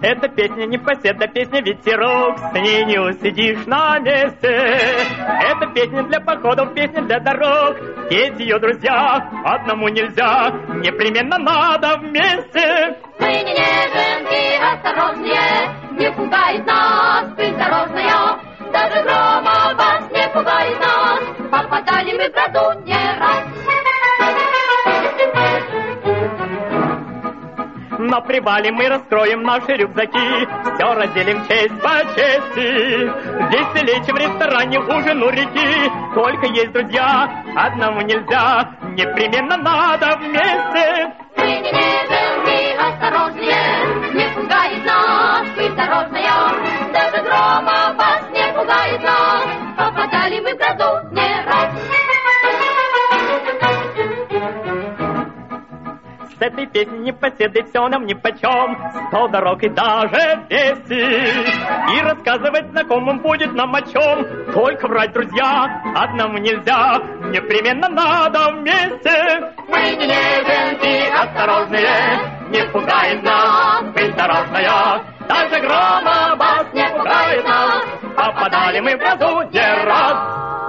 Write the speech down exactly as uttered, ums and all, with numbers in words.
Это песня непоседа, песня ветерок, с ней не усидишь на месте. Это песня для походов, песня для дорог, петь ее, друзья, одному нельзя, непременно надо вместе. Мы не неженки, осторожнее, не пугает нас пыль дорожная, даже грома вас не пугает нас, попадали мы в гроду не раз. На привале мы раскроем наши рюкзаки, все разделим честь по чести. Веселее, чем в ресторане ужин у реки, только есть друзья, одному нельзя, непременно надо вместе. Мы не неженки, осторожнее, не пугает нас пыль дорожная, даже грома вас не пугает нас, попадали мы в гроду не раз. С этой песней непоседы все нам нипочем, сто дорог и даже песни. И рассказывать знакомым будет нам о чем, только врать, друзья, одному нельзя, непременно надо вместе. Мы не неженки, Осторожнее, не пугает нас пыль дорожная, даже грома вас не пугает нас, попадали мы в грозу не раз.